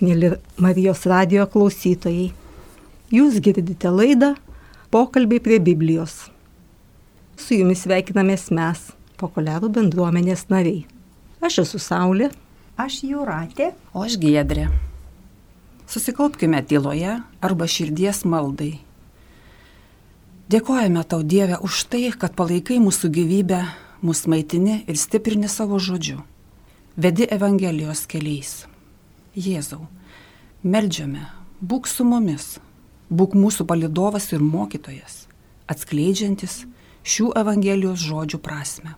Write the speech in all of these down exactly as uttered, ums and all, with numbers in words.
Mėly Marijos radijo klausytojai, jūs girdite laidą Pokalbiai prie Biblijos. Su jumis sveikinamės mes, Populiarų bendruomenės nariai. Aš esu Saulė. Aš Jūratė. O aš Giedrė. Susikaupkime tyloje arba širdies maldai. Dėkojame tau, Dieve, už tai, kad palaikai mūsų gyvybę, mus maitini ir stiprini savo žodžiu. Vedi Evangelijos keliais. Jėzau, meldžiame, būk su mumis, būk mūsų palydovas ir mokytojas, atskleidžiantis šių Evangelijos žodžių prasmę.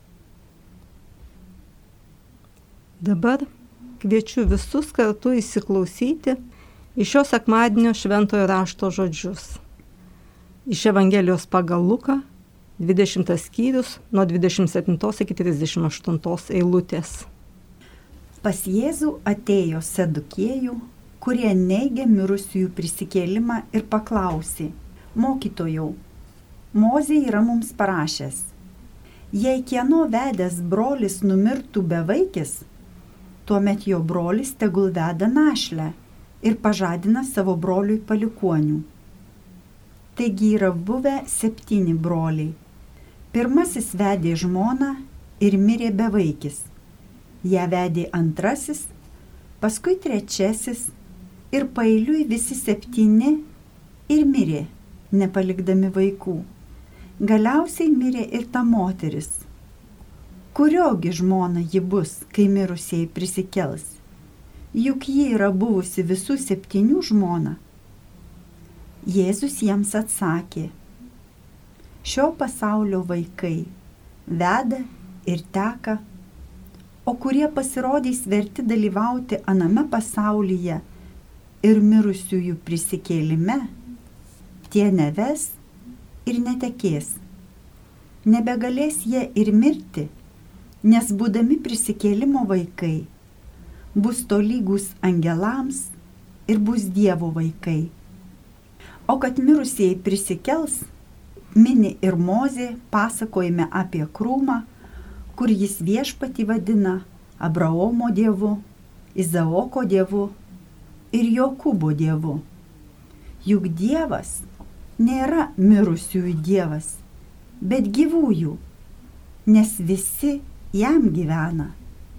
Dabar kviečiu visus kartu įsiklausyti į šio sekmadienio šventojo rašto žodžius. Iš Evangelijos pagal Luką, dvidešimtas skyrius, nuo dvidešimt septintos iki trisdešimt aštuntos eilutės. Pas Jėzų atėjo Sadukėjų, kurie neigė mirusiųjų prisikėlimą ir paklausė: Mokytojau, Mozė yra mums parašęs, jei kieno vedęs brolis numirtų bevaikis, tuomet jo brolis tegul veda našlę ir pažadina savo broliui palikuonių. Taigi yra buvę septyni broliai. Pirmasis vedė žmoną ir mirė bevaikis. Ją vedė antrasis, paskui trečiasis ir paeiliui visi septyni ir mirė, nepalikdami vaikų. Galiausiai mirė ir ta moteris. Kuriogi žmona ji bus, kai mirusieji prisikels? Juk ji yra buvusi visų septynių žmona. Jėzus jiems atsakė: šio pasaulio vaikai veda ir teka, o kurie pasirodys verti dalyvauti aname pasaulyje ir mirusiųjų prisikėlime, tie neves ir netekės. Nebegalės jie ir mirti, nes būdami prisikėlimo vaikai bus tolygus angelams ir bus Dievo vaikai. O kad mirusieji prisikels, mini ir Mozė pasakojime apie krūmą, kur jis viešpatį vadina Abraomo dievu, Izaoko dievu ir Jokūbo dievu. Juk Dievas nėra mirusiųjų Dievas, bet gyvųjų, nes visi jam gyvena.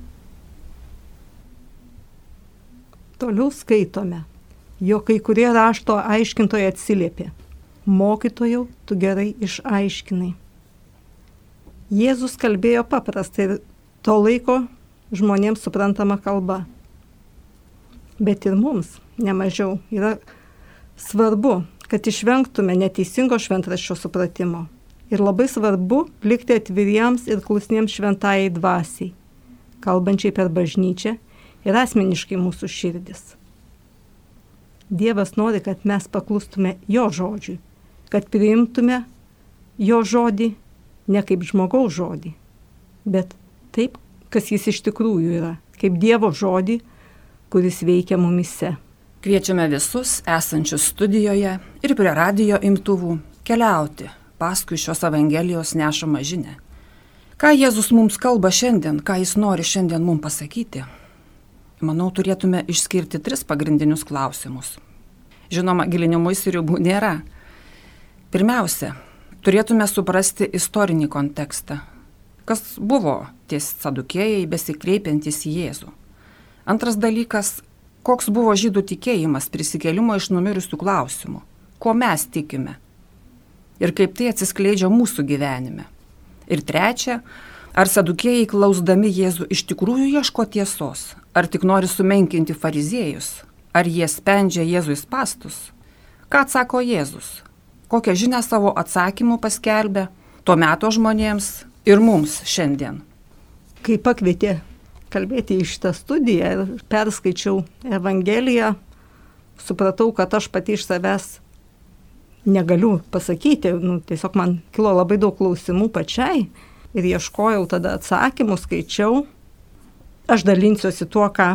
Toliau skaitome, jog kai kurie rašto aiškintojai atsiliepė: Mokytojau, tu gerai išaiškinai. Jėzus kalbėjo paprastai ir to laiko žmonėms suprantama kalba. Bet ir mums, nemažiau, yra svarbu, kad išvengtume neteisingo šventraščio supratimo. Ir labai svarbu likti atviriems ir klusniems šventajai dvasiai, kalbančiai per bažnyčią ir asmeniškai mūsų širdis. Dievas nori, kad mes paklustume jo žodžiui, kad priimtume jo žodį ne kaip žmogaus žodį, bet taip, kas jis iš tikrųjų yra, kaip Dievo žodį, kuris veikia mumise. Kviečiame visus esančius studijoje ir prie radijo imtuvų keliauti paskui šios Evangelijos nešamą žinią. Ką Jėzus mums kalba šiandien, ką jis nori šiandien mums pasakyti? Manau, turėtume išskirti tris pagrindinius klausimus. Žinoma, gilinimuisi ribų nėra. Pirmiausia, turėtume suprasti istorinį kontekstą. Kas buvo tie sadukėjai besikreipiantys į Jėzų? Antras dalykas, koks buvo žydų tikėjimas prisikėlimo iš numirusių klausimų? Ko mes tikime? Ir kaip tai atsiskleidžia mūsų gyvenime? Ir trečia, ar sadukėjai klausdami Jėzų iš tikrųjų ieško tiesos? Ar tik nori sumenkinti fariziejus? Ar jie spendžia Jėzui spastus? Ką atsako Jėzus? Kokią žinią savo atsakymų paskelbė tuo meto žmonėms ir mums šiandien? Kai pakvietė kalbėti į šitą studiją ir perskaičiau Evangeliją, supratau, kad aš pati iš savęs negaliu pasakyti. Nu, tiesiog man kilo labai daug klausimų pačiai ir ieškojau tada atsakymų, skaičiau. Aš dalinsiuosi tuo, ką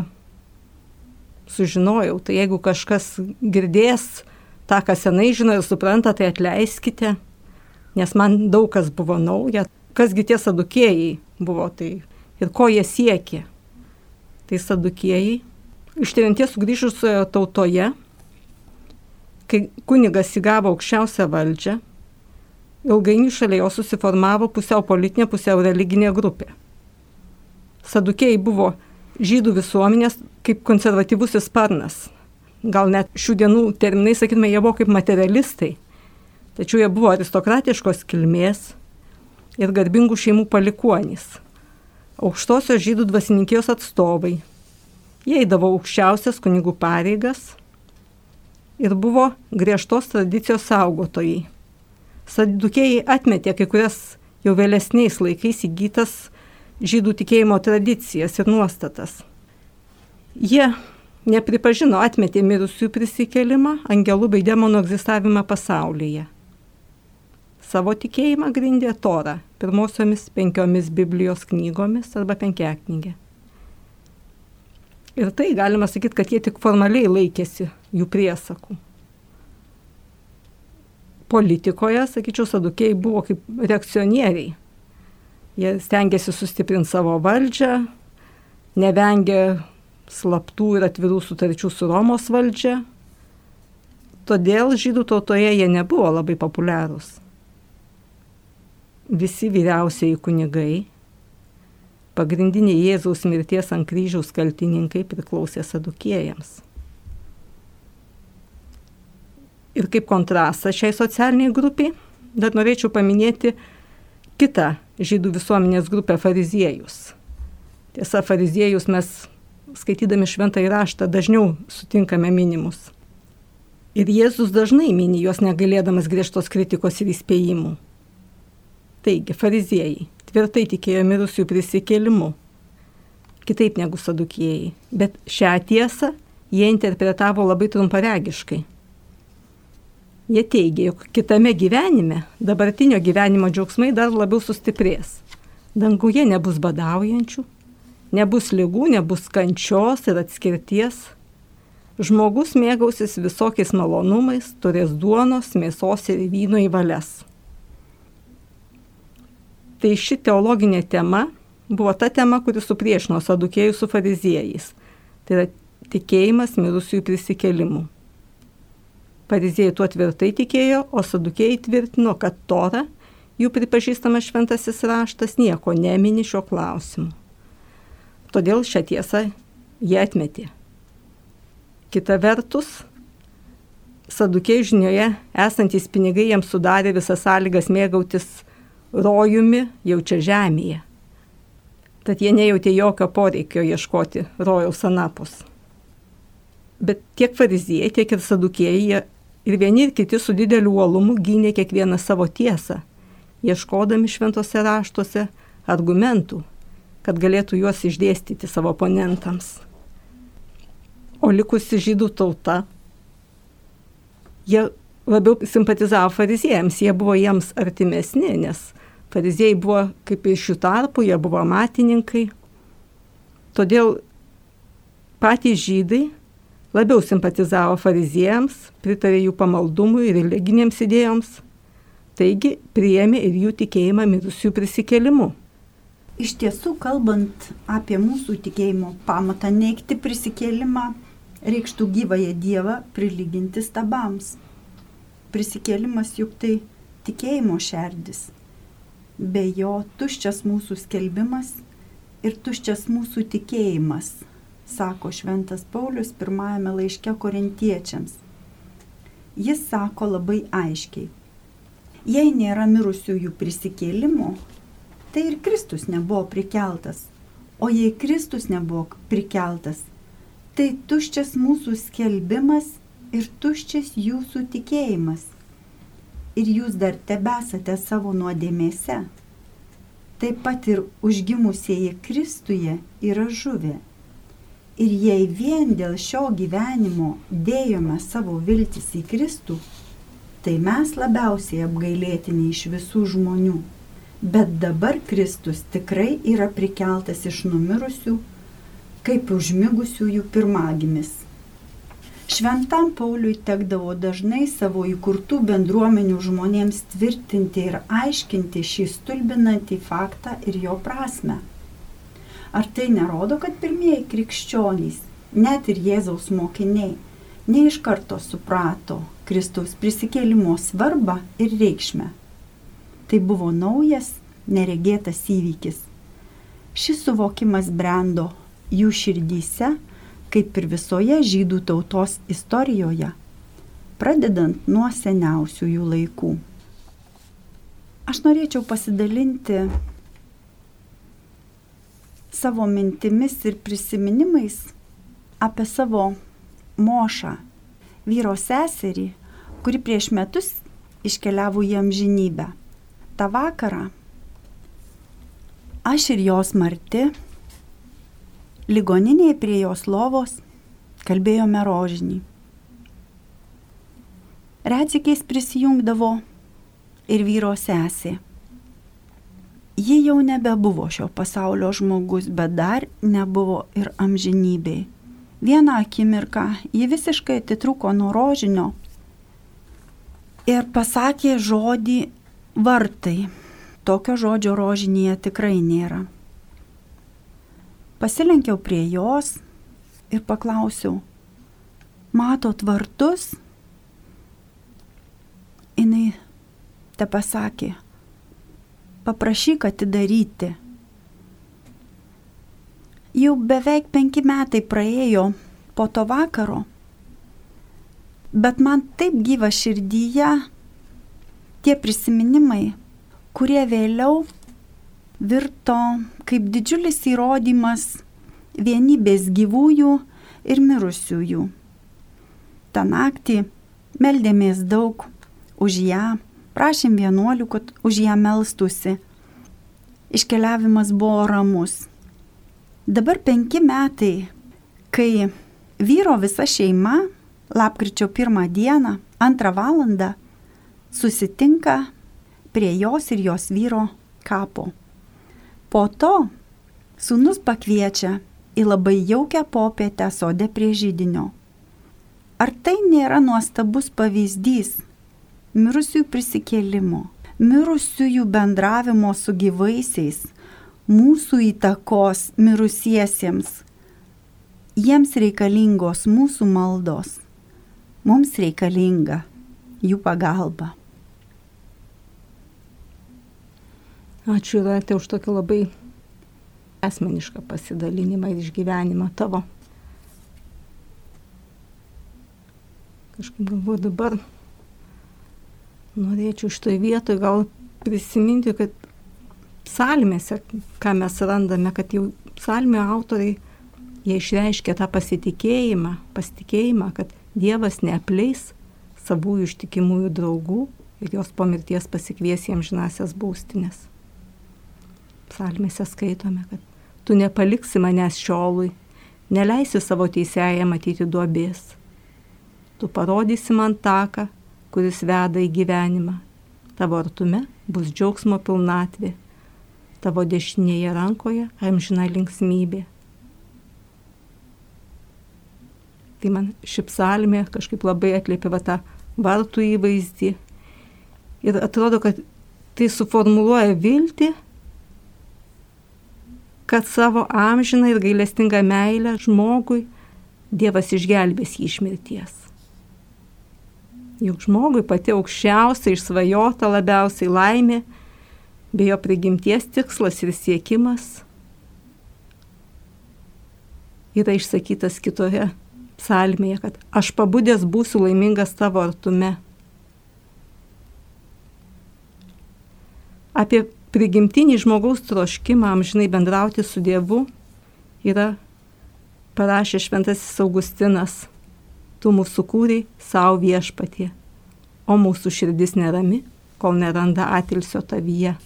sužinojau. Tai jeigu kažkas girdės tą, ką senai žino ir supranta, tai atleiskite, nes man daug kas buvo nauja. Kasgi tie sadukėjai buvo tai ir ko jie siekė. Tai sadukėjai iš tremties sugrįžusioje tautoje, kai kunigas įgavo aukščiausią valdžią, ilgainiui šalia jo susiformavo pusiau politinė, pusiau religinė grupė. Sadukėjai buvo žydų visuomenės kaip konservatyvusis sparnas. Gal net šių dienų terminai, sakytume, jie buvo kaip materialistai. Tačiau jie buvo aristokratiškos kilmės ir garbingų šeimų palikuonys. Aukštosios žydų dvasininkijos atstovai. Jie eidavo aukščiausias kunigų pareigas ir buvo griežtos tradicijos saugotojai. Sadukėjai atmetė kai kurias jau vėlesniais laikais įgytas žydų tikėjimo tradicijas ir nuostatas. Jie nepripažino, atmetė mirusiųjų prisikėlimą, angelų bei demonų egzistavimą pasaulyje. Savo tikėjimą grindė Torą, pirmosiomis penkiomis Biblijos knygomis arba penkiaknygė. Ir tai galima sakyti, kad jie tik formaliai laikėsi jų priesakų. Politikoje, sakyčiau, sadukėjai buvo kaip reakcionieriai. Jie stengiasi sustiprinti savo valdžią, nevengė slaptų ir atvirų sutarčių su Romos valdžia. Todėl žydų tautoje jie nebuvo labai populiarūs. Visi vyriausieji kunigai, pagrindiniai Jėzaus mirties ant kryžiaus kaltininkai priklausė sadukėjams. Ir kaip kontrastas šiai socialiniai grupiai, dar norėčiau paminėti kitą žydų visuomenės grupę fariziejus. Tiesa, fariziejus mes, skaitydami šventąjį raštą, dažniau sutinkame minimus. Ir Jėzus dažnai mini juos, negalėdamas griežtos kritikos ir įspėjimų. Taigi, fariziejai tvirtai tikėjo mirusiųjų prisikėlimu, kitaip negu sadukėjai, bet šią tiesą jie interpretavo labai trumparegiškai. Jie teigė, jog kitame gyvenime dabartinio gyvenimo džiaugsmai dar labiau sustiprės. Danguje nebus badaujančių, nebus ligų, nebus kančios ir atskirties. Žmogus mėgausis visokiais malonumais, turės duonos, mėsos ir vyno į valias. Tai ši teologinė tema buvo ta tema, kuri supriešino sadukėjus su fariziejais. Tai yra tikėjimas mirusiųjų prisikėlimu. Fariziejai tuo tvirtai tikėjo, o sadukėjai tvirtino, kad Tora, jų pripažįstamas šventasis raštas, nieko nemini šio klausimu. Todėl šią tiesą jie atmetė. Kita vertus, sadukėjų žinioje esantys pinigai jiems sudarė visas sąlygas mėgautis rojumi jau čia žemėje. Tad jie nejautė jokio poreikio ieškoti rojaus anapus. Bet tiek fariziejai, tiek ir sadukėjai ir vieni ir kiti su dideliu uolumu gynė kiekvieną savo tiesą, ieškodami šventose raštuose argumentų, kad galėtų juos išdėstyti savo oponentams. O likusi žydų tauta, jie labiau simpatizavo fariziejams, jie buvo jiems artimesni, nes fariziejai buvo kaip iš jų tarpų, jie buvo amatininkai. Todėl patys žydai labiau simpatizavo fariziejams, pritarė jų pamaldumui ir religinėms idėjoms, taigi priėmė ir jų tikėjimą mirusiųjų prisikėlimu. Iš tiesų, kalbant apie mūsų tikėjimo pamatą, neigti prisikėlimą reikštų gyvąją Dievą prilyginti stabams. Prisikėlimas juk tai tikėjimo šerdis. Be jo tuščias mūsų skelbimas ir tuščias mūsų tikėjimas, sako šventas Paulius pirmajame laiške Korintiečiams. Jis sako labai aiškiai, jei nėra mirusiųjų prisikėlimo, tai ir Kristus nebuvo prikeltas, o jei Kristus nebuvo prikeltas, tai tuščias mūsų skelbimas ir tuščias jūsų tikėjimas. Ir jūs dar tebesate savo nuodėmėse. Taip pat ir užgimusieji Kristuje yra žuvę. Ir jei vien dėl šio gyvenimo dėjome savo viltis į Kristų, tai mes labiausiai apgailėtini iš visų žmonių. Bet dabar Kristus tikrai yra prikeltas iš numirusių, kaip užmigusiųjų pirmagimis. Šventam Pauliui tekdavo dažnai savo įkurtų bendruomenių žmonėms tvirtinti ir aiškinti šį stulbinantį faktą ir jo prasmę. Ar tai nerodo, kad pirmieji krikščionys net ir Jėzaus mokiniai ne iš karto suprato Kristaus prisikėlimo svarbą ir reikšmę. Tai buvo naujas, neregėtas įvykis. Šis suvokimas brendo jų širdyse, kaip ir visoje žydų tautos istorijoje, pradedant nuo seniausiųjų laikų. Aš norėčiau pasidalinti savo mintimis ir prisiminimais apie savo mošą, vyro seserį, kuri prieš metus iškeliavo į amžinybę. Ta vakarą aš ir jos Marti ligoninėje prie jos lovos kalbėjome rožinį. Retsykiais prisijungdavo ir vyro sesė. Ji jau nebebuvo šio pasaulio žmogus, bet dar nebuvo ir amžinybėj. Vieną akimirką ji visiškai atitrūko nuo rožinio ir pasakė žodį vartai. Tokio žodžio rožinėje tikrai nėra. Pasilenkiau prie jos ir paklausiau, matot vartus? Jinai te pasakė, paprašyk atidaryti. Jau beveik penki metai praėjo po to vakaro, bet man taip gyva širdyje tie prisiminimai, kurie vėliau virto kaip didžiulis įrodymas vienybės gyvųjų ir mirusiųjų. Ta naktį meldėmės daug už ją, prašėm vienuolių, kad už ją melstusi. Iškeliavimas buvo ramus. Dabar penki metai, kai vyro visa šeima lapkričio pirmą dieną, antrą valandą susitinka prie jos ir jos vyro kapo. Po to sūnus pakviečia į labai jaukią popietę sode prie židinio. Ar tai nėra nuostabus pavyzdys mirusiųjų prisikėlimo, mirusiųjų bendravimo su gyvaisiais, mūsų įtakos mirusiesiems? Jiems reikalingos mūsų maldos, mums reikalinga jų pagalba. Ačiū, Jūrate, už tokį labai asmenišką pasidalinimą ir išgyvenimą tavo. Kažkaip galvoju dabar, norėčiau šitoje vietoje gal prisiminti, kad psalmėse, ką mes randame, kad jau psalmių autoriai, jie išreiškia tą pasitikėjimą, pasitikėjimą, kad Dievas neapleis savųjų ištikimųjų draugų ir jos po mirties pasikvies jiems žinasias baustinės. Psalmėse skaitome, kad tu nepaliksi manęs šiolui, neleisi savo teisėje matyti duobės. Tu parodysi man taką, kuris veda į gyvenimą. Tavo artume bus džiaugsmo pilnatvė, tavo dešinėje rankoje amžina linksmybė. Tai man ši psalmė kažkaip labai atliepia va tą vartų įvaizdį. Ir atrodo, kad tai suformuluoja viltį, kad savo amžiną ir gailestingą meilę žmogui Dievas išgelbės jį iš mirties. Juk žmogui pati aukščiausia išsvajota labiausiai laimė, bei jo prigimties tikslas ir siekimas yra išsakytas kitoje psalmėje, kad aš pabudęs būsiu laimingas tavo artume. Apie prigimtinį žmogaus troškimą amžinai bendrauti su Dievu yra parašė šventasis Augustinas. Tu mūsų kūrei savo viešpatie, o mūsų širdis nerami, kol neranda atilsio tavyje.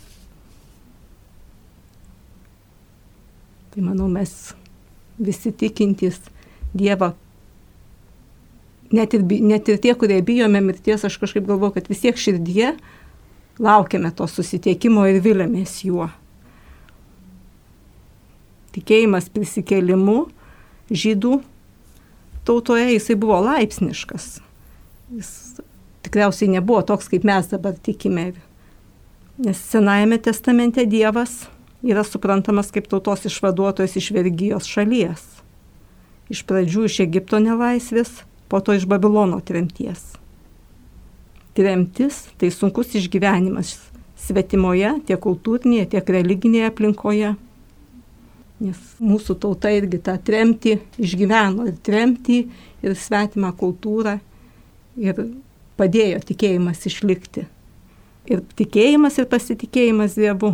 Tai manau, mes visi tikintys Dievą, net ir, net ir tie, kurie bijome mirties, aš kažkaip galvoju, kad vis tiek širdyje laukiame to susitiekimo ir vilėmės juo. Tikėjimas prisikėlimu žydų tautoje jisai buvo laipsniškas. Jis tikriausiai nebuvo toks, kaip mes dabar tikime. Nes Senajame testamente Dievas yra suprantamas kaip tautos išvaduotojas iš vergijos šalies. Iš pradžių iš Egipto nelaisvės, po to iš Babilono tremties. Tremtis tai sunkus išgyvenimas svetimoje, tiek kultūrinėje, tiek religinėje aplinkoje. Nes mūsų tauta irgi tą tremtį išgyveno, ir tremtį, ir svetimą kultūrą, ir padėjo tikėjimas išlikti. Ir tikėjimas ir pasitikėjimas Dievu.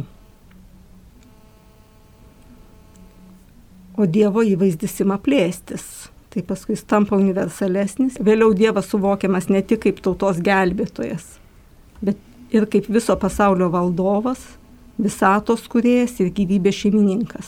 O Dievo įvaizdis ima plėstis. Tai paskui jis tampa universalesnis. Vėliau Dievas suvokiamas ne tik kaip tautos gelbėtojas, bet ir kaip viso pasaulio valdovas, visatos kūrėjas ir gyvybės šeimininkas.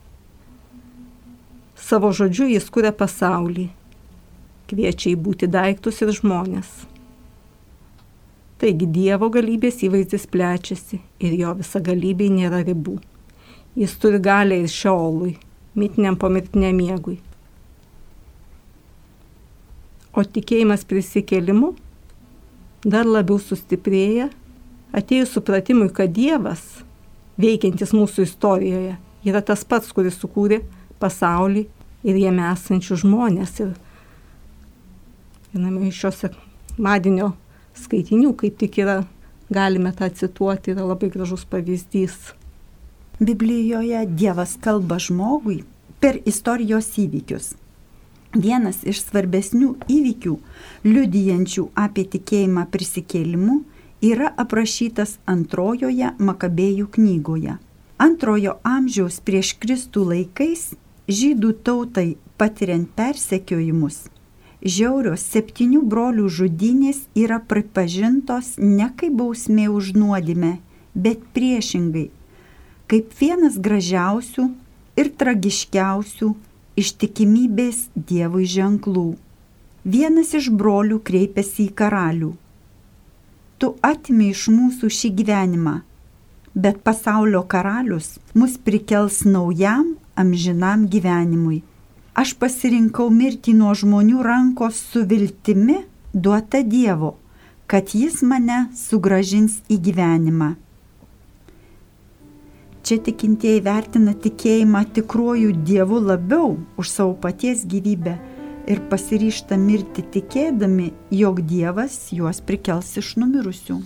Savo žodžiu jis kuria pasaulį, kviečia į būti daiktus ir žmonės. Taigi Dievo galybės įvaizdis plečiasi ir jo visagalybei nėra ribų. Jis turi galią ir šeolui, mitiniam pomirtiniam miegui. O tikėjimas prisikėlimu dar labiau sustiprėja, atėjus supratimui, kad Dievas, veikiantis mūsų istorijoje, yra tas pats, kuris sukūrė pasaulį ir jame esančių žmonės. Ir viename iš šios sekmadienio skaitinių, kaip tik yra, galime tą cituoti, yra labai gražus pavyzdys. Biblijoje Dievas kalba žmogui per istorijos įvykius. Vienas iš svarbesnių įvykių, liudijančių apie tikėjimą prisikėlimu, yra aprašytas antrojoje Makabėjų knygoje. Antrojo amžiaus prieš Kristų laikais žydų tautai patiriant persekiojimus, žiaurios septynių brolių žudynės yra pripažintos ne kaip bausmė už nuodėmę, bet priešingai, kaip vienas gražiausių ir tragiškiausių ištikimybės Dievui ženklų. Vienas iš brolių kreipėsi į karalių. Tu atimi iš mūsų šį gyvenimą, bet pasaulio karalius mus prikels naujam amžinam gyvenimui. Aš pasirinkau mirtį nuo žmonių rankos su viltimi duota Dievo, kad jis mane sugrąžins į gyvenimą. Čia tikintieji vertina tikėjimą tikruoju Dievu labiau už savo paties gyvybę ir pasiryžta mirti tikėdami, jog Dievas juos prikels iš numirusių.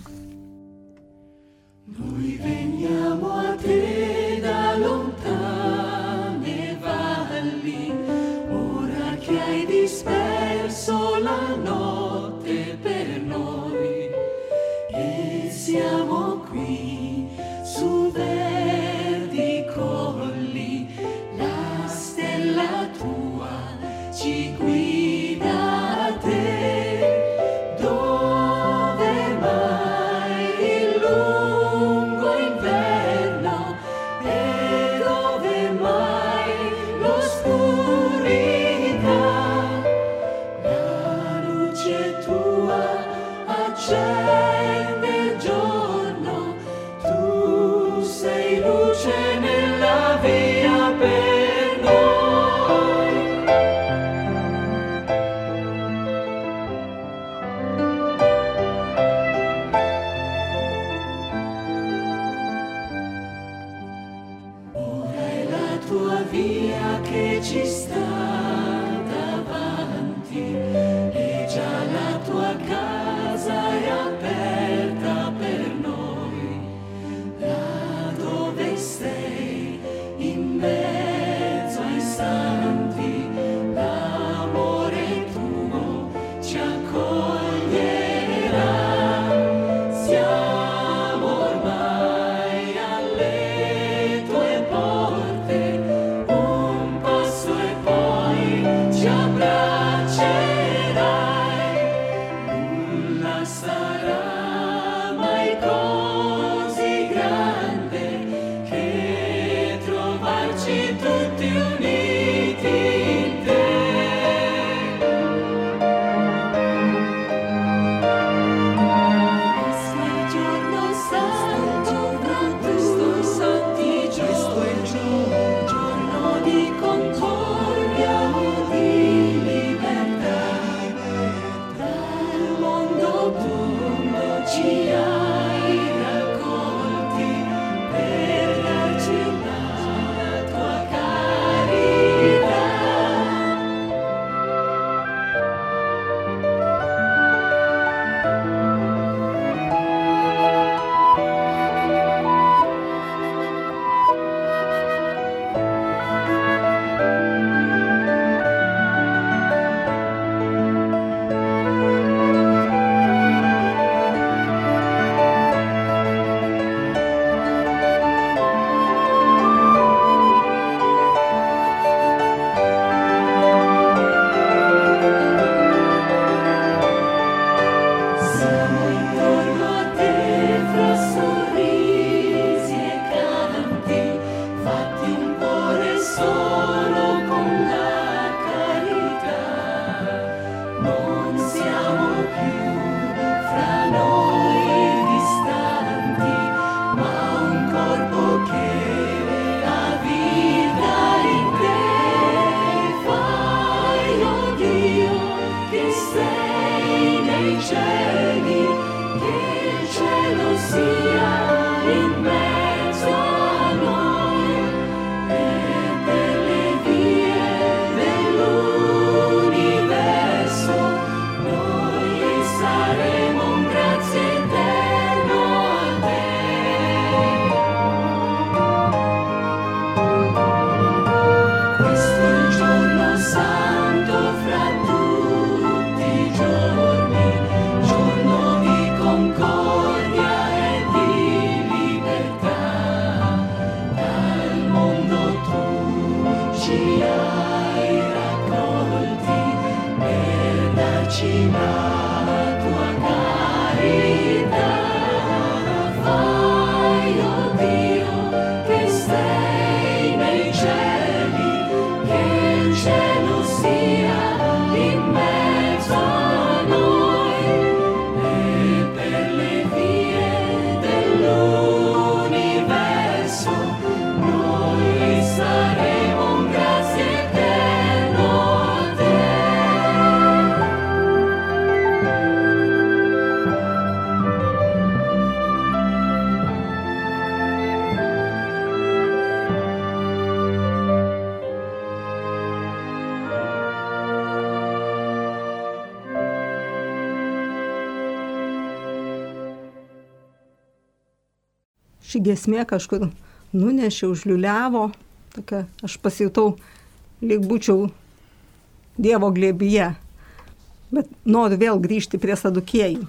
Noi veniamo a te da lontane valli, ora che hai disperso la notte per noi, e siamo qui su verdi colli, la stella tua ci guida a te, dove mai il lungo inverno e dove mai l'oscurità, la luce tua accende il giorno, tu sei cieli, che il cielo sia in mezzo a noi e per le vie dell'universo noi saremo un grazie eterno a te. Questo è il giorno santo fra tutti i giorni, giorno di concordia e di libertà. Dal mondo tu ci hai raccolti per darci la tua carità. Fai, oh Dio, che sei nei cieli, che il cielo sia in mezzo a noi e per le vie dell'universo noi saremo un grazie eterno a te. Ši giesmė kažkur nunešė, užliuliavo, tokia, aš pasijutau, lyg būčiau Dievo glėbyje, bet noriu vėl grįžti prie sadukiejų.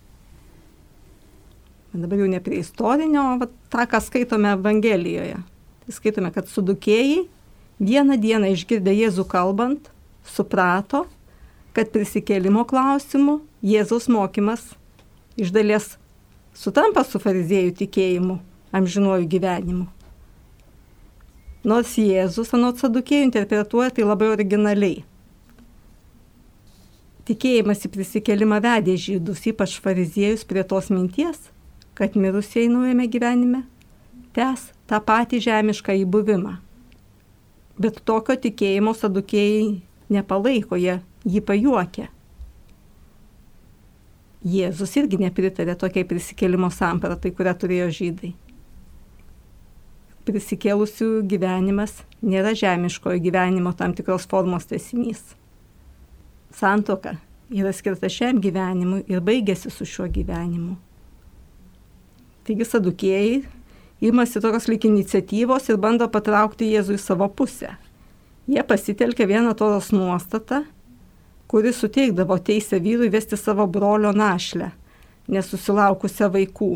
Bet dabar jau ne prie istorinio, o vat tą, ką skaitome Evangelijoje. Tai skaitome, kad sadukėjai vieną dieną išgirdę Jėzų kalbant, suprato, kad prisikėlimo klausimu Jėzaus mokymas iš dalies sutampa su fariziejų tikėjimu, amžinuoju gyvenimu. Nors Jėzus anot sadukėjų interpretuoja tai labai originaliai. Tikėjimas į prisikėlimą vedė žydus, ypač fariziejus, prie tos minties, kad mirusieji naujame gyvenime tęs tą patį žemišką įbuvimą. Bet tokio tikėjimo sadukėjai nepalaiko, jie jį pajuokia. Jėzus irgi nepritarė tokiai prisikėlimo sampratai, kurią turėjo žydai. Prisikėlusių gyvenimas nėra žemiškojo gyvenimo tam tikros formos tęsinys. Santuoka yra skirta šiam gyvenimui ir baigėsi su šiuo gyvenimu. Taigi sadukėjai imasi tokios lyg iniciatyvos ir bando patraukti Jėzų į savo pusę. Jie pasitelkia vieną toros nuostatą, kuris suteikdavo teisę vyrui vesti savo brolio našlę, nesusilaukusią vaikų.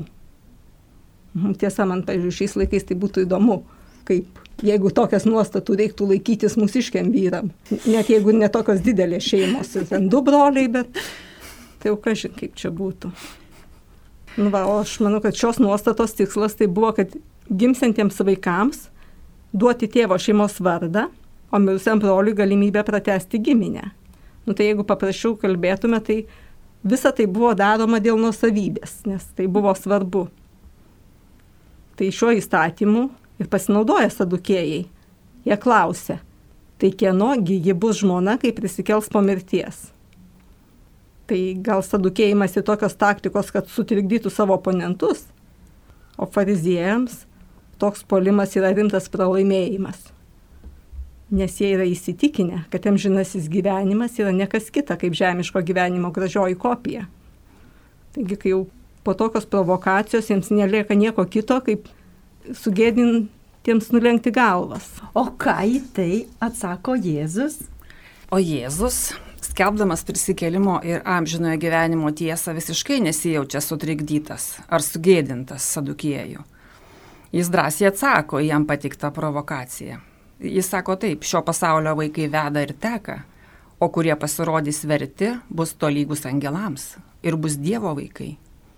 Tiesa, man, pavyzdžiui, šiais laikais tai būtų įdomu, kaip jeigu tokias nuostatų reiktų laikytis mūsiškiam vyram. Net jeigu ne tokios didelės šeimos, ir ten du broliai, bet tai jau kažin kaip čia būtų. Nu va, o aš manau, kad šios nuostatos tikslas tai buvo, kad gimsiantiems vaikams duoti tėvo šeimos vardą, o mirusiam broliui galimybę pratęsti giminę. Nu tai jeigu paprasčiau kalbėtume, tai visa tai buvo daroma dėl nuosavybės, nes tai buvo svarbu. Tai šiuo įstatymu ir pasinaudoja sadukėjai. Jie klausia, tai kienogi ji bus žmona, kai prisikels po mirties. Tai gal sadukėjimas į tokios taktikos, kad sutrikdytų savo oponentus, o fariziejams toks puolimas yra rimtas pralaimėjimas. Nes jie yra įsitikinę, kad amžinasis gyvenimas yra nekas kita kaip žemiško gyvenimo gražioji kopija. Taigi, kai jau po tokios provokacijos jiems nelieka nieko kito, kaip sugėdintiems nulenkti galvas. O ką į tai atsako Jėzus? O Jėzus, skelbdamas prisikėlimo ir amžinojo gyvenimo tiesą, visiškai nesijaučia sutrikdytas ar sugėdintas sadukiejų. Jis drąsiai atsako į jam patiktą provokaciją. Jis sako taip, šio pasaulio vaikai veda ir teka, o kurie pasirodys verti, bus tolygus angelams ir bus Dievo vaikai.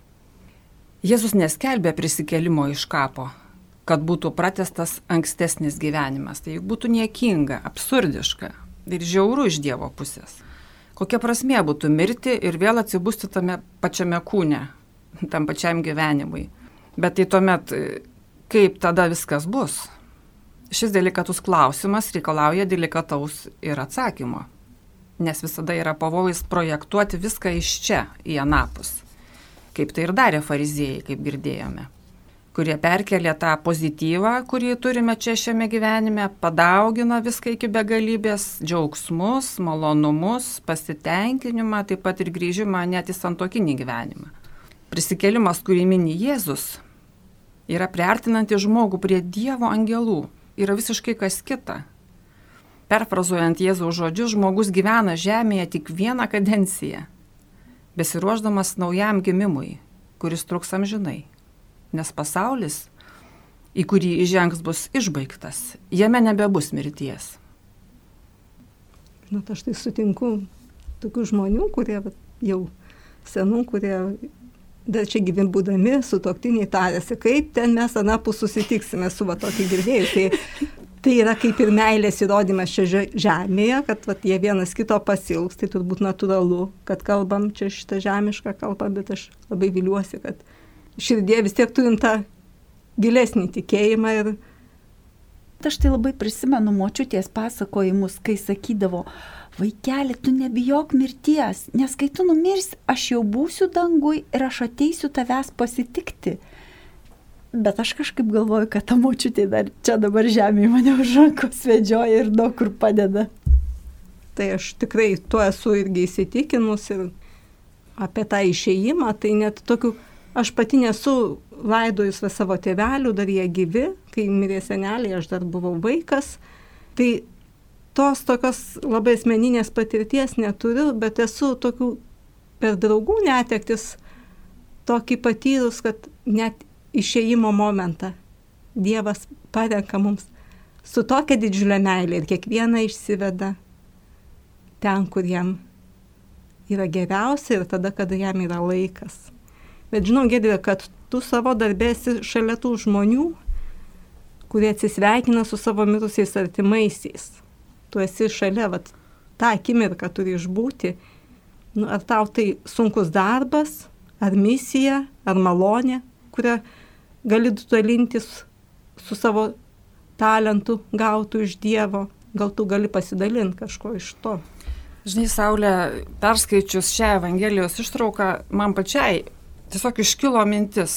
Jėzus neskelbė prisikėlimo iš kapo, kad būtų pratęstas ankstesnis gyvenimas. Tai juk būtų niekinga, absurdiška ir žiauru iš Dievo pusės. Kokia prasmė būtų mirti ir vėl atsibusti tame pačiame kūne, tam pačiam gyvenimui. Bet tai tuomet, kaip tada viskas bus? Šis delikatus klausimas reikalauja delikataus ir atsakymo. nes visada yra pavojus projektuoti viską iš čia į anapus, kaip tai ir darė fariziejai, kaip girdėjome, kurie perkelė tą pozityvą, kurį turime čia šiame gyvenime, padaugina viską iki begalybės, džiaugsmus, malonumus, pasitenkinimą, taip pat ir grįžimą net į santuokinį gyvenimą. Prisikėlimas, kurį mini Jėzus, yra priartinanti žmogų prie Dievo angelų, yra visiškai kas kita. Perfrazuojant Jėzaus žodžius, žmogus gyvena žemėje tik vieną kadenciją, besiruošdamas naujam gimimui, kuris truks amžinai. Nes pasaulis, į kurį įžengs, bus išbaigtas, jame nebebus mirties. Nu, aš tai sutinku tokių žmonių, kurie jau senų, kurie dar čia gyvim būdami, sutuoktiniai tarėsi, kaip ten mes anapus susitiksime, su va tokį girdėjus. Tai, tai yra kaip ir meilės įrodymas čia žemėje, kad va, jie vienas kito pasilgs, tai turbūt natūralu, kad kalbam čia šitą žemišką kalbą, bet aš labai viliuosi, kad širdie vis tiek turim tą gilesnį tikėjimą. Ir aš tai labai prisimenu močiutės pasakojimus, kai sakydavo, vaikeli, tu nebijok mirties, nes kai tu numirsi, aš jau būsiu dangui ir aš ateisiu tavęs pasitikti. Bet aš kažkaip galvoju, kad ta močiutė dar čia dabar žemėje mane už rankos vedžioja ir daug kur padeda. Tai aš tikrai tuo esu irgi įsitikinus ir apie tą išėjimą, tai net tokių. Aš pati nesu laidojus va savo tėvelių, dar jie gyvi, kai mirė seneliai, aš dar buvau vaikas. Tai tos tokios labai asmeninės patirties neturiu, bet esu tokių per draugų netektis tokį patyrus, kad net išėjimo momentą Dievas parenka mums su tokia didžiulė meilė ir kiekvieną išsiveda ten, kur jam yra geriausia ir tada, kada jam yra laikas. Bet žinau, Giedrė, kad tu savo darbė esi šalia tų žmonių, kurie atsisveikina su savo mirusiais artimaisiais. Tu esi šalia, vat, tą akimirką turi išbūti. Nu, ar tau tai sunkus darbas, ar misija, ar malonė, kurią gali dalintis su savo talentu gautų iš Dievo. Gal tu gali pasidalinti kažko iš to. Žinai, Saulė, perskaičius šią Evangelijos ištrauką, man pačiai tiesiog iškilo mintis,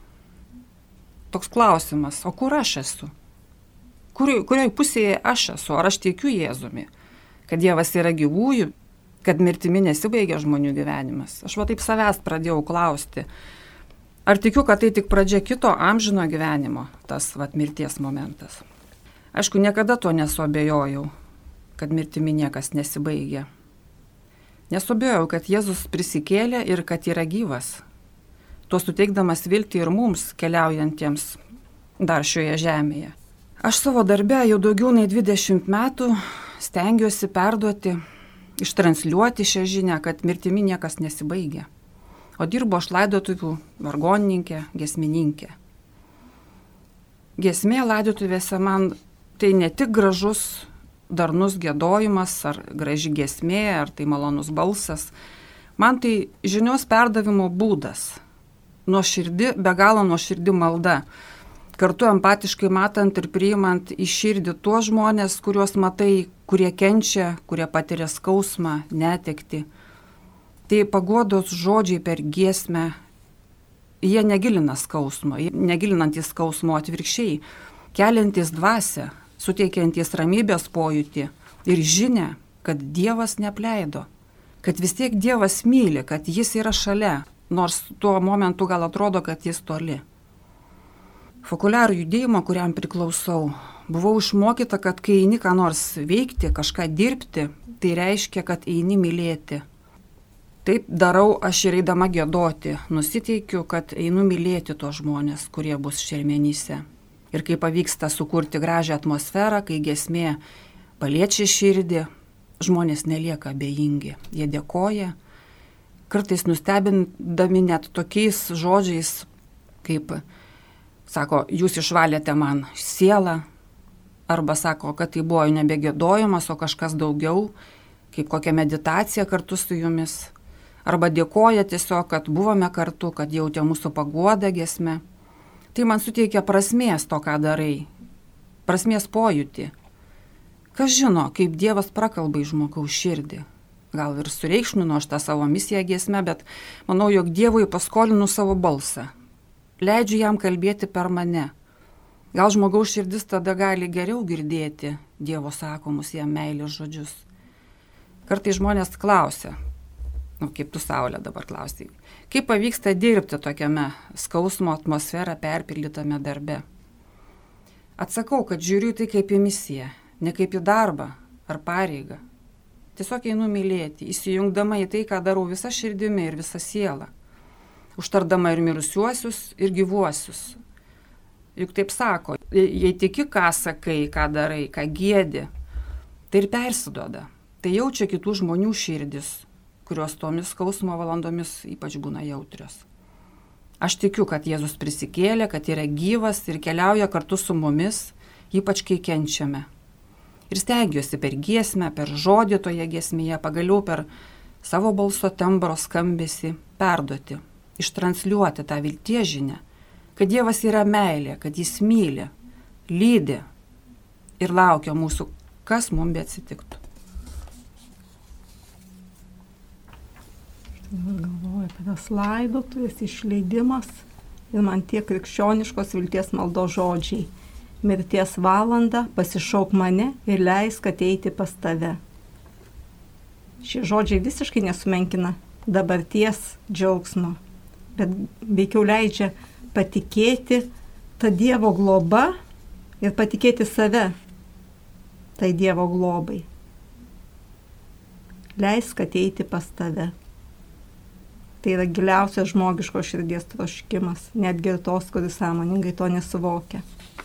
toks klausimas, o kur aš esu? Kur, kurioje pusėje aš esu? Ar aš tikiu Jėzumi? Kad Dievas yra gyvųjų, kad mirtimi nesibaigia žmonių gyvenimas. Aš va taip savęs pradėjau klausti. Ar tikiu, kad tai tik pradžia kito amžino gyvenimo, tas va mirties momentas? Aišku, niekada to nesuabejojau, kad mirtimi niekas nesibaigia. Nesuabejojau, kad Jėzus prisikėlė ir kad yra gyvas. Tuo suteikdamas viltį ir mums keliaujantiems dar šioje žemėje. Aš savo darbę jau daugiau nei dvidešimt metų stengiuosi perduoti, ištransliuoti šią žinią, kad mirtimi niekas nesibaigia. O dirbu aš laidotuvių vargonininkė, giesmininkė. Giesmė laidotuvėse man tai ne tik gražus, darnus giedojimas, ar graži giesmė, ar tai malonus balsas. Man tai žinios perdavimo būdas. Nuoširdi, be galo nuoširdi malda. Kartu empatiškai matant ir priimant į širdį tuos žmonės, kuriuos matai, kurie kenčia, kurie patiria skausmą, netektį. Tai paguodos žodžiai per giesmę, jie negilina skausmo, negilinantys skausmo, atvirkščiai, keliantys dvasią, suteikiantys ramybės pojūtį ir žinią, kad Dievas neapleido, kad vis tiek Dievas myli, kad jis yra šalia, nors tuo momentu gal atrodo, kad jis toli. Fokuliarų judėjimo, kuriam priklausau, buvau išmokyta, kad kai eini ką nors veikti, kažką dirbti, tai reiškia, kad eini mylėti. Taip darau aš ir eidama giedoti, nusiteikiu, kad einu mylėti tuos žmonės, kurie bus šermenyse. Ir kai pavyksta sukurti gražią atmosferą, kai giesmė paliečia širdį, žmonės nelieka abejingi, jie dėkoja, kartais nustebindami net tokiais žodžiais, kaip sako, jūs išvalėte man sielą, arba sako, kad tai buvo nebegėdojimas, o kažkas daugiau, kaip kokia meditacija kartu su jumis, arba dėkoja tiesiog, kad buvome kartu, kad jautė mūsų paguodą giesme. Tai man suteikia prasmės to, ką darai, prasmės pojūtį. Kas žino, kaip Dievas prakalba į žmogaus širdį, gal ir sureikšminu aš tą savo misiją giesmę, bet manau, jog Dievui paskolinu savo balsą. Leidžiu jam kalbėti per mane. Gal žmogaus širdis tada gali geriau girdėti Dievo sakomus jam meilės žodžius. Kartais žmonės klausia, nu, kaip tu, Saulė, dabar klausai, kaip pavyksta dirbti tokiame skausmo atmosferą perpildytame darbe. Atsakau, kad žiūriu tai kaip į misiją, ne kaip į darbą ar pareigą. Tiesiog einu mylėti, įsijungdama į tai, ką darau visą širdimi ir visą sielą. Užtardama ir mirusiuosius, ir gyvuosius. Juk taip sako, jei tiki, ką sakai, ką darai, ką giedi, tai ir persiduoda. Tai jaučia kitų žmonių širdis, kurios tomis skausmo valandomis ypač būna jautrios. Aš tikiu, kad Jėzus prisikėlė, kad yra gyvas ir keliauja kartu su mumis, ypač kai kenčiame. Ir stengiuosi per giesmę, per žodį toje giesmėje, pagaliau per savo balso tembro skambesį perduoti, ištransliuoti tą vilties žinią, kad Dievas yra meilė, kad jis myli, lydi ir laukia mūsų, kas mums be atsitiktų. Galvoju apie tas laidotuvės, išleidimas ir man tie krikščioniškos vilties maldo žodžiai. Mirties valanda, pasišauk mane ir leisk ateiti pas tave. Šie žodžiai visiškai nesumenkina dabarties džiaugsmo, bet veikiau leidžia patikėti tą Dievo globą ir patikėti save tai Dievo globai. Leisk ateiti pas tave. Tai yra giliausias žmogiško širdies troškimas, netgi ir tos, kuris sąmoningai to nesuvokia.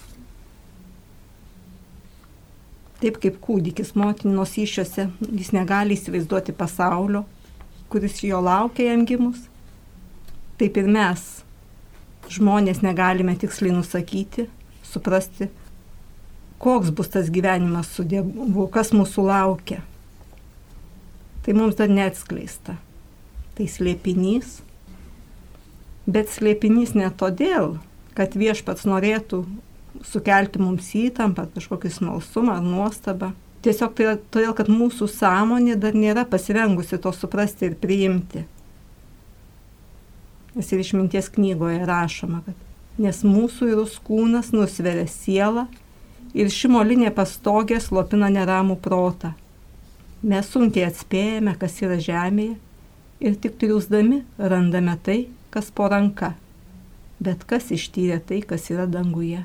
Taip kaip kūdikis motinos įsčiose, jis negali įsivaizduoti pasaulio, kuris jo laukia jam gimus. Taip ir mes, žmonės, negalime tiksliai nusakyti, suprasti, koks bus tas gyvenimas su Dievu, kas mūsų laukia. Tai mums dar neatskleista. Tai slėpinys. Bet slėpinys ne todėl, kad viešpats norėtų sukelti mums įtampą, kažkokį smalsumą ar nuostabą. Tiesiog tai yra todėl, kad mūsų sąmonė dar nėra pasirengusi to suprasti ir priimti. Nes ir išminties knygoje rašoma, kad nes mūsų įrus kūnas nusveria sielą ir ši molinė pastogė slopina neramų protą. Mes sunkiai atspėjame, kas yra žemėje ir tik triūsdami randame tai, kas po ranka, bet kas ištyrė tai, kas yra danguje.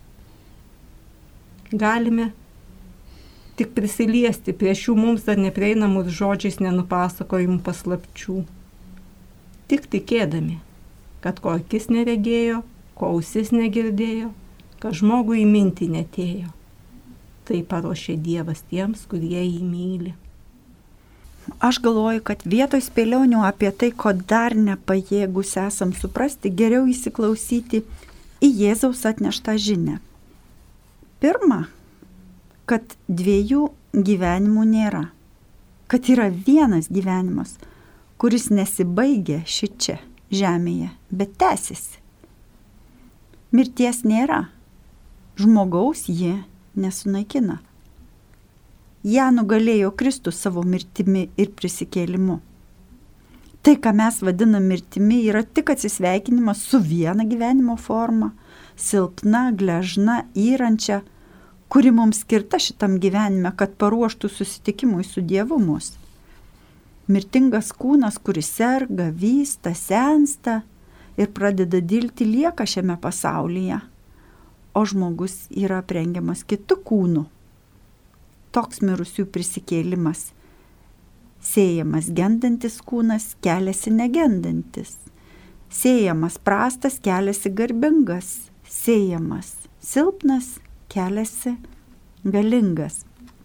Galime tik prisiliesti prie šių mums dar neprieinamų žodžiais nenupasakojimų paslapčių. Tik tikėdami, kad ko akis neregėjo, ko ausis negirdėjo, kad žmogui į mintį netėjo. Tai paruošė Dievas tiems, kurie jį myli. Aš galvoju, kad vietoj spėlionių apie tai, ko dar nepajėgus esam suprasti, geriau įsiklausyti į Jėzaus atneštą žinią. Pirma, kad dviejų gyvenimų nėra. Kad yra vienas gyvenimas, kuris nesibaigia šičia žemėje, bet tęsiasi. Mirties nėra. Žmogaus ji nesunaikina. Ją nugalėjo Kristus savo mirtimi ir prisikėlimu. Tai, ką mes vadinam mirtimi, yra tik atsisveikinimas su viena gyvenimo forma, silpna, gležna, įrančia, kuri mums skirta šitam gyvenime, kad paruoštų susitikimui su Dievu mus. Mirtingas kūnas, kuris serga, vysta, sensta ir pradeda dilti, lieka šiame pasaulyje, o žmogus yra aprengiamas kitu kūnu. Toks mirusių prisikėlimas. Sėjamas gendantis kūnas, keliasi negendantis. Sėjamas prastas, keliasi garbingas. Sėjamas silpnas, keliasi galingas.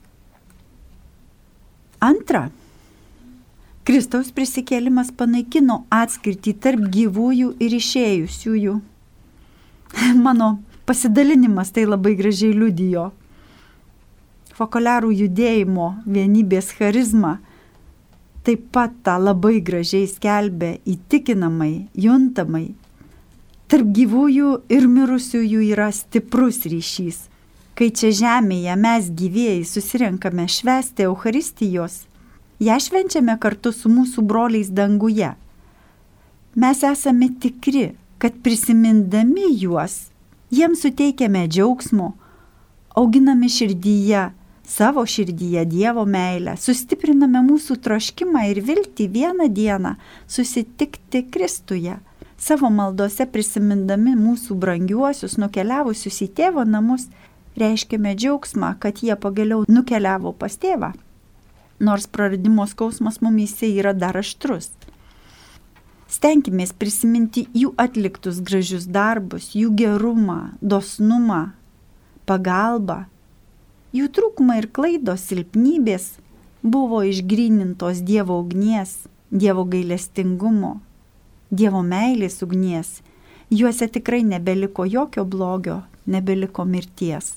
Antra, Kristaus prisikėlimas panaikino atskirtį tarp gyvųjų ir išėjusiųjų. Mano pasidalinimas tai labai gražiai liudijo. Fokuliarų judėjimo vienybės charizma taip pat tą labai gražiai skelbė įtikinamai, juntamai. Tarp gyvųjų ir mirusiųjų yra stiprus ryšys. Kai čia žemėje mes gyvieji susirenkame švęsti Eucharistijos, ją švenčiame kartu su mūsų broliais danguje. Mes esame tikri, kad prisimindami juos, jiems suteikiame džiaugsmo, auginame širdyje, savo širdyje Dievo meilę, sustipriname mūsų troškimą ir viltį vieną dieną susitikti Kristuje. Savo maldose prisimindami mūsų brangiuosius nukeliavusius į tėvo namus, reiškiame džiaugsmą, kad jie pagaliau nukeliavo pas tėvą, nors praradimo skausmas mumyse yra dar aštrus. Stenkimės prisiminti jų atliktus gražius darbus, jų gerumą, dosnumą, pagalbą. Jų trūkumai ir klaidos, silpnybės buvo išgrynintos Dievo ugnies, Dievo gailestingumo, Dievo meilės ugnies. Juose tikrai nebeliko jokio blogio, nebeliko mirties.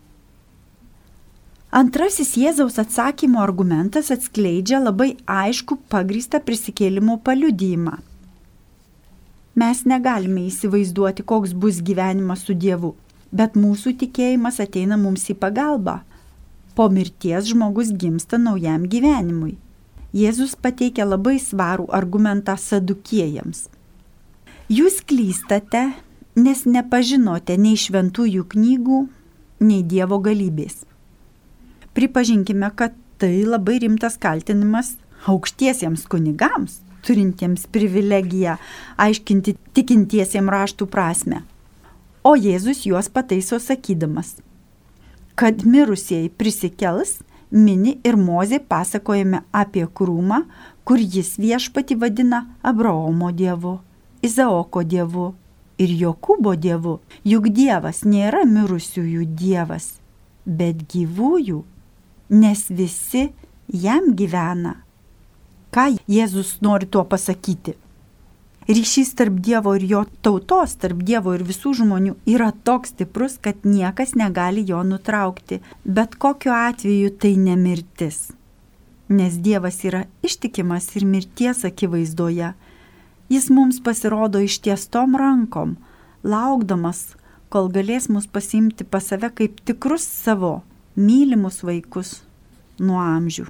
Antrasis Jėzaus atsakymo argumentas atskleidžia labai aišku pagrįstą prisikėlimo paliudijimą. Mes negalime įsivaizduoti, koks bus gyvenimas su Dievu, bet mūsų tikėjimas ateina mums į pagalbą. Po mirties žmogus gimsta naujam gyvenimui. Jėzus pateikia labai svarų argumentą sadukiejams. Jūs klystate, nes nepažinote nei šventųjų knygų, nei Dievo galybės. Pripažinkime, kad tai labai rimtas kaltinimas aukštiesiems kunigams, turintiems privilegiją aiškinti tikintiesiems raštų prasme. O Jėzus juos pataiso sakydamas, kad mirusieji prisikels, mini ir Mozė pasakojame apie krūmą, kur jis viešpatį vadina Abraomo dievu, Izaoko dievu ir Jokūbo dievu. Juk Dievas nėra mirusiųjų dievas, bet gyvųjų, nes visi jam gyvena. Ką Jėzus nori tuo pasakyti? Ryšys tarp Dievo ir jo tautos, tarp Dievo ir visų žmonių yra toks stiprus, kad niekas negali jo nutraukti. Bet kokiu atveju tai ne mirtis. Nes Dievas yra ištikimas ir mirties akivaizdoje. Jis mums pasirodo ištiestom rankom, laukdamas, kol galės mus pasiimti pas save kaip tikrus savo mylimus vaikus nuo amžių.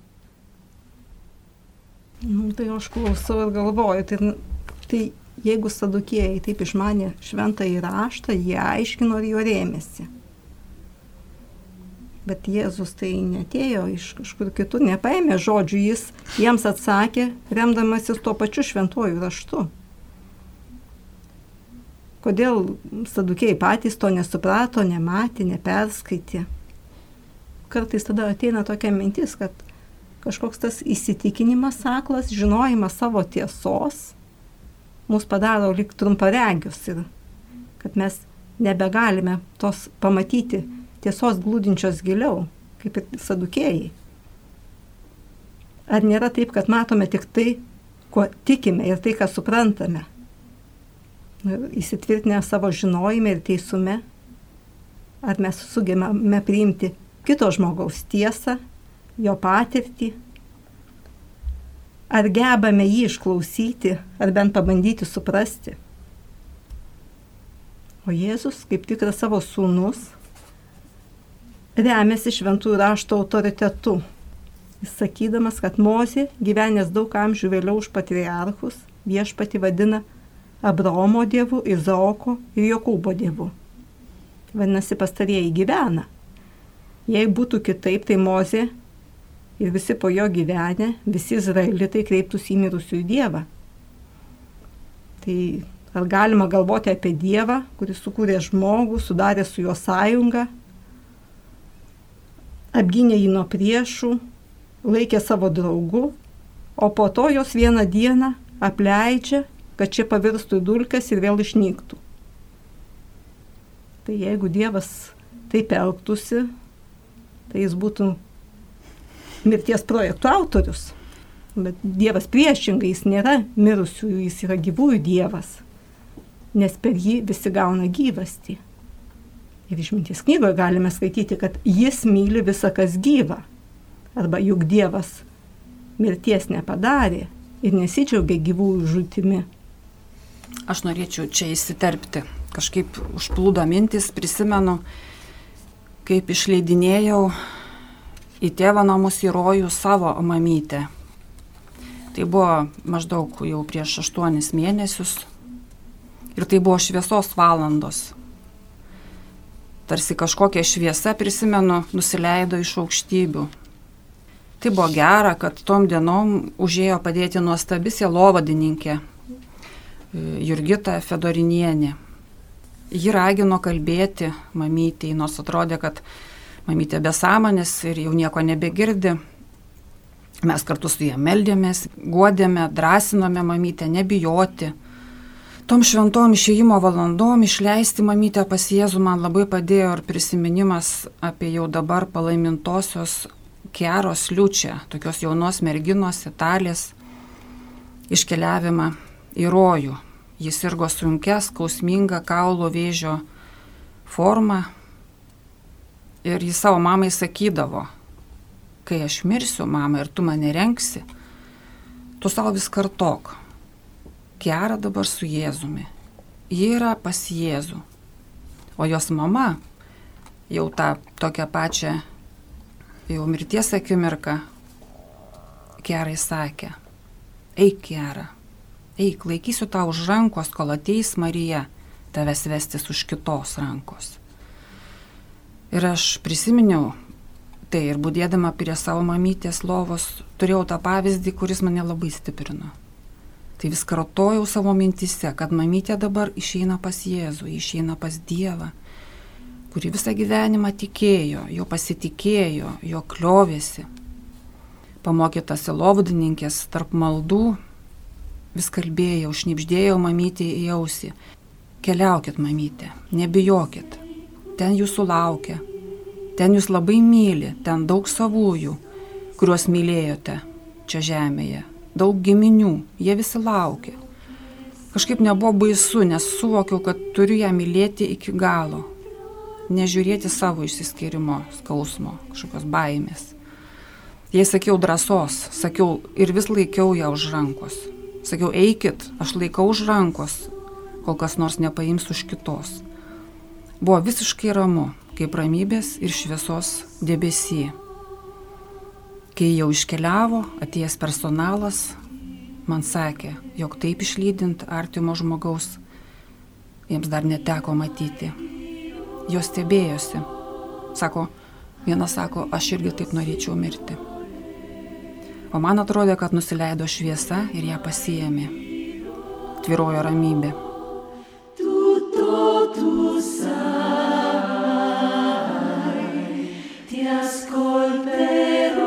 Nu, tai aš klausau ir galvoju, tai, tai jeigu sadukėjai taip išmanė šventąjį raštą, jie aiškino ir jo rėmėsi. Bet Jėzus tai netėjo iš kažkur kitur, nepaėmė žodžių, jis jiems atsakė, remdamasis tuo pačiu šventuoju raštu. Kodėl sadukėjai patys to nesuprato, nematė, neperskaitė? Kartais tada ateina tokia mintis, kad kažkoks tas įsitikinimas aklas, žinojimas savo tiesos, mus padaro lyg trumparegius ir kad mes nebegalime tos pamatyti tiesos glūdinčios giliau, kaip ir sadukėjai. Ar nėra taip, kad matome tik tai, kuo tikime ir tai, ką suprantame? Įsitvirtinę savo žinojime ir teisume? Ar mes sugebame priimti kito žmogaus tiesą, jo patirtį? Ar gebame jį išklausyti, ar bent pabandyti suprasti? O Jėzus, kaip tikras savo sūnus, remiasi šventųjų rašto autoritetu, jis sakydamas, kad Mozė, gyvenęs daug amžių vėliau už patriarchus, viešpatį vadina Abraomo dievu, Izaoko ir Jokūbo dievu. Vadinasi, pastarieji gyvena. Jei būtų kitaip, tai Mozė ir visi po jo gyvenę, visi izraelitai kreiptųsi į mirusiųjų dievą. Tai ar galima galvoti apie Dievą, kuris sukūrė žmogų, sudarė su juo sąjungą, apgynė jį nuo priešų, laikė savo draugu, o po to jos vieną dieną apleidžia, kad čia pavirstų į dulkes ir vėl išnyktų. Tai jeigu Dievas taip elgtųsi, tai jis būtų mirties projektų autorius. Bet Dievas priešingai, jis nėra mirusiųjų, jis yra gyvųjų Dievas, nes per jį visi gauna gyvastį. Ir išminties knygoje galime skaityti, kad jis myli visą, kas gyva. Arba juk Dievas mirties nepadarė ir nesidžiaugia gyvųjų žūtimi. Aš norėčiau čia įsiterpti. Kažkaip užplūdo mintis, prisimenu, kaip išleidinėjau į tėvo namus į rojų savo mamytę. Tai buvo maždaug jau prieš aštuonis mėnesius ir tai buvo šviesos valandos. Tarsi kažkokia šviesa, prisimenu, nusileido iš aukštybių. Tai buvo gera, kad tom dienom užėjo padėti nuostabi sielovadininkė Jurgita Fedorinienė. Ji ragino kalbėti mamytei, nors atrodė, kad mamytė be sąmonės ir jau nieko nebegirdi. Mes kartu su ją meldėmės, guodėme, drąsinome mamytę nebijoti. Tom šventom išėjimo valandom išleisti mamytę pas Jėzų man labai padėjo ir prisiminimas apie jau dabar palaimintosios Kiaros Liučia, tokios jaunos merginos, italės, iškeliavimą į rojų. Jis sirgo sunkia, skausminga kaulo vėžio forma ir jis savo mamai sakydavo, kai aš mirsiu, mama, ir tu mane renksi, tu savo vis kartok. Kiara dabar su Jėzumi. Ji yra pas Jėzų. O jos mama jau tą tokią pačią jau mirties akimirką Kiarai sakė, eik Kiara, eik, laikysiu tau už rankos, kol ateis Marija tavęs vestis už kitos rankos. Ir aš prisiminiau tai ir budėdama prie savo mamytės lovos turėjau tą pavyzdį, kuris mane labai stiprino. Tai vis kartojau savo mintise, kad mamytė dabar išeina pas Jėzų, išeina pas Dievą, kuri visą gyvenimą tikėjo, jo pasitikėjo, jo kliovėsi. Pamokyta sielovadininkės tarp maldų, vis kalbėjau, šnibždėjau mamytė į ausį. Keliaukit, mamytė, nebijokit, ten jūsų laukia, ten jūs labai myli, ten daug savųjų, kuriuos mylėjote čia žemėje. Daug giminių, jie visi laukia. Kažkaip nebuvo baisu, nes suvokiau, kad turiu ją mylėti iki galo. Nežiūrėti savo išsiskyrimo, skausmo, kažkokios baimės. Jei sakiau drąsos, sakiau ir vis laikiau ją už rankos. Sakiau, eikit, aš laikau už rankos, kol kas nors nepaims už kitos. Buvo visiškai ramu, kaip ramybės ir šviesos debesy. Kai jau iškeliavo, atėjęs personalas man sakė, jog taip išlydint artimo žmogaus jiems dar neteko matyti. Jos stebėjosi. Sako, vienas sako, aš irgi taip norėčiau mirti. O man atrodė, kad nusileido šviesa ir ją pasiėmė. Tvyrojo ramybė. Tutto tu sai, ti ascolterò.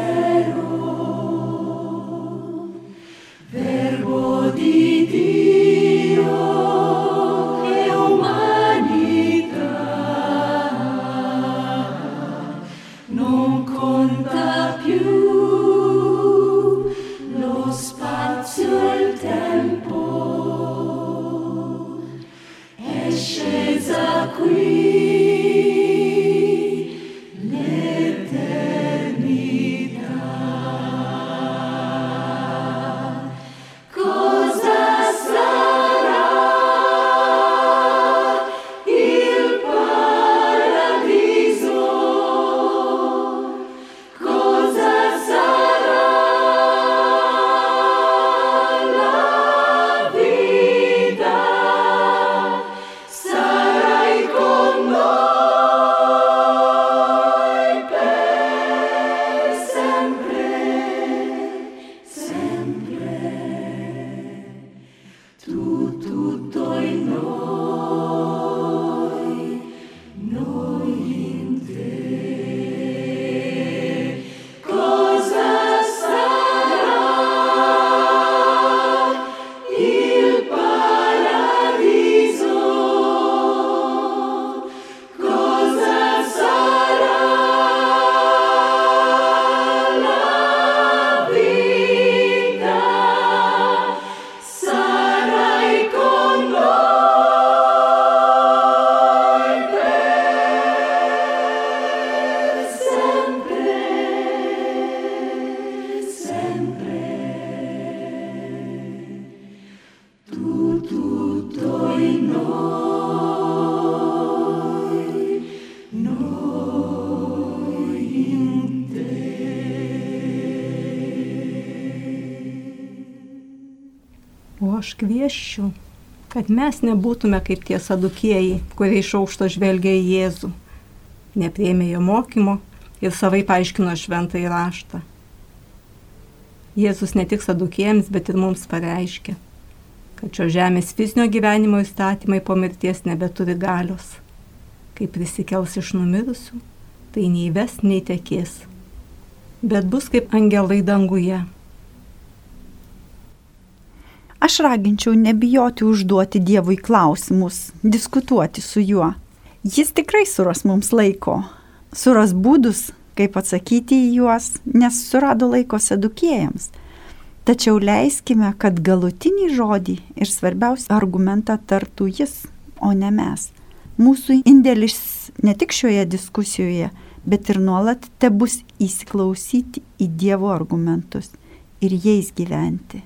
Verbo di Dio. O aš kvieščiau, kad mes nebūtume kaip tie sadukėjai, kurie iš aukšto žvelgia į Jėzų, nepriėmė jo mokymo ir savai paaiškino šventąjį raštą. Jėzus ne tik sadukėjams, bet ir mums pareiškė, kad šio žemės fizinio gyvenimo įstatymai po mirties nebeturi galios. Kai prisikels iš numirusių, tai nei ves, nei tekės, bet bus kaip angelai danguje. Aš raginčiau nebijoti užduoti Dievui klausimus, diskutuoti su juo. Jis tikrai suras mums laiko, suras būdus, kaip atsakyti į juos, nes surado laiko sadukėjams. Tačiau leiskime, kad galutinį žodį ir svarbiausią argumentą tartų jis, o ne mes. Mūsų indėlis ne tik šioje diskusijoje, bet ir nuolat te bus įsiklausyti į Dievo argumentus ir jais gyventi.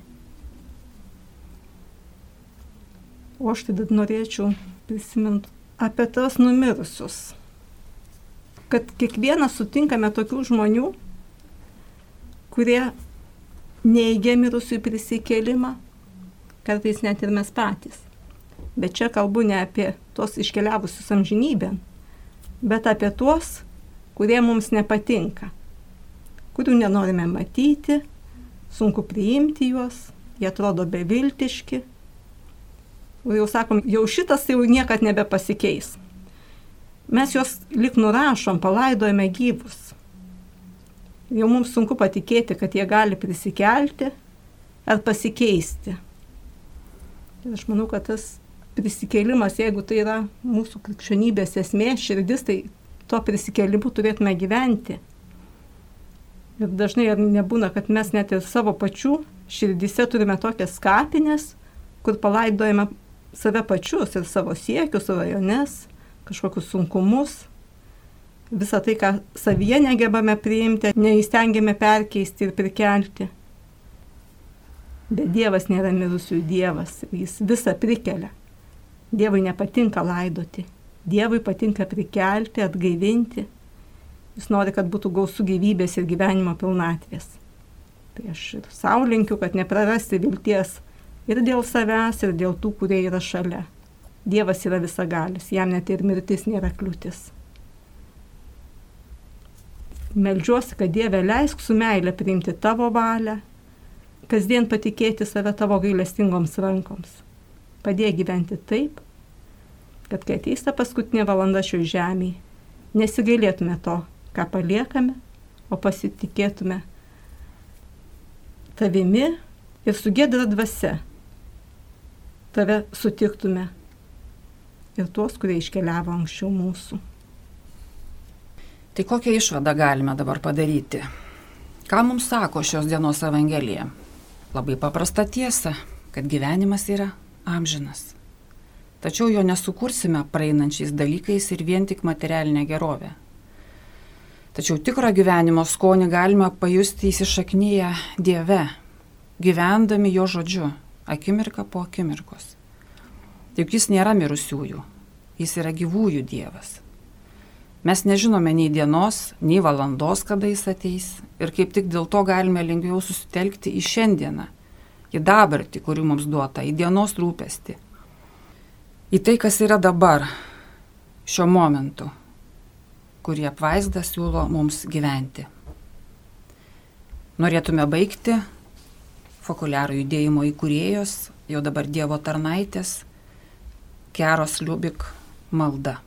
O aš tada norėčiau prisiminti apie tas numirusius. Kad kiekvieną sutinkame tokių žmonių, kurie neigia mirusiųjų prisikėlimą, kartais net ir mes patys. Bet čia kalbu ne apie tos iškeliavusius amžinybėn, bet apie tuos, kurie mums nepatinka, kurių nenorime matyti, sunku priimti juos, jie atrodo beviltiški. O jau sakom, jau šitas jau niekad nebepasikeis. Mes juos lyg nurašom, palaidojame gyvus. Jau mums sunku patikėti, kad jie gali prisikelti ar pasikeisti. Ir aš manau, kad tas prisikėlimas, jeigu tai yra mūsų krikščionybės esmė, širdis, tai to prisikėlimu turėtume gyventi. Ir dažnai nebūna, kad mes net ir savo pačių širdise turime tokias kapines, kur palaidojame save pačius ir savo siekius, svajones, kažkokius sunkumus. Visą tai, ką savyje negebame priimti, neįstengiame perkeisti ir prikelti. Bet Dievas nėra mirusiųjų Dievas, jis visą prikelia. Dievui nepatinka laidoti, Dievui patinka prikelti, atgaivinti. Jis nori, kad būtų gausu gyvybės ir gyvenimo pilnatvės. Tai aš ir sau linkiu, kad neprarasti vilties ir dėl savęs, ir dėl tų, kurie yra šalia. Dievas yra visagalis, jam net ir mirtis nėra kliūtis. Meldžiuosi, kad Dieve leisk su meile priimti tavo valią, kasdien patikėti save tavo gailestingoms rankoms. Padėk gyventi taip, kad kai ateis ta paskutinė valanda šioje žemėje, nesigailėtume to, ką paliekame, o pasitikėtume tavimi ir su giedra dvasia tave sutiktume ir tuos, kurie iškeliavo anksčiau mūsų. Tai kokią išvadą galime dabar padaryti? Ką mums sako šios dienos Evangelija? Labai paprasta tiesa, kad gyvenimas yra amžinas. tačiau jo nesukursime praeinančiais dalykais ir vien tik materialinę gerovę. Tačiau tikro gyvenimo skonį galime pajusti įsišaknyje Dieve, gyvendami jo žodžiu, akimirką po akimirkos. Juk jis nėra mirusiųjų, jis yra gyvųjų Dievas. Mes nežinome nei dienos, nei valandos, kada jis ateis, ir kaip tik dėl to galime lengviau susitelkti į šiandieną, į dabartį, kuri mums duota, į dienos rūpestį, į tai, kas yra dabar, šiuo momentu, kurį apvaizda siūlo mums gyventi. Norėtume baigti Fokuliaro judėjimo įkūrėjos, jau dabar Dievo tarnaitės, Keros Liubik malda.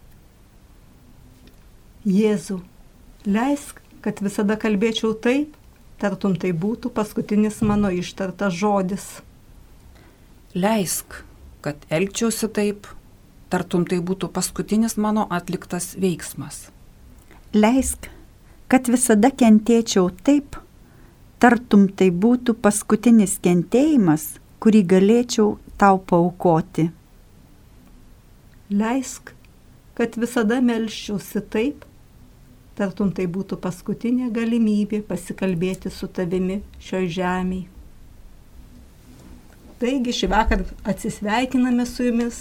Jėzau, leisk, kad visada kalbėčiau taip, tartum tai būtų paskutinis mano ištartas žodis. Leisk, kad elgčiausi taip, tartum tai būtų paskutinis mano atliktas veiksmas. Leisk, kad visada kentėčiau taip, tartum tai būtų paskutinis kentėjimas, kurį galėčiau tau paaukoti. Leisk, kad visada melščiausi taip, tartum tai būtų paskutinė galimybė pasikalbėti su tavimi šioj žemėj. Taigi šį vakar atsisveikiname su jumis,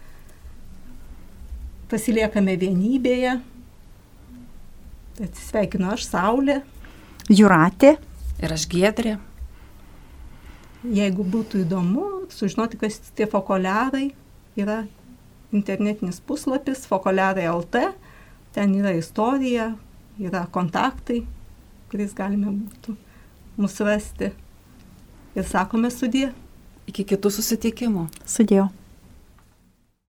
pasiliekame vienybėje. Atsisveikinu aš, Saulė. Jūratė. Ir aš, Giedrė. Jeigu būtų įdomu sužinoti, kas tie fokuliarai, yra internetinis puslapis fokuliarai taškas lt, ten yra istorija, yra kontaktai, kuriais galime būtų mus rasti. Ir sakome sudie. Iki kitų susitikimų. Sudie.